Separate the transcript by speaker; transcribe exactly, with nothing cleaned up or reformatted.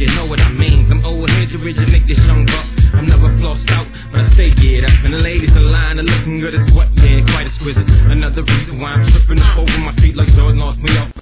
Speaker 1: you know what I mean. Them old heads originate this young buck.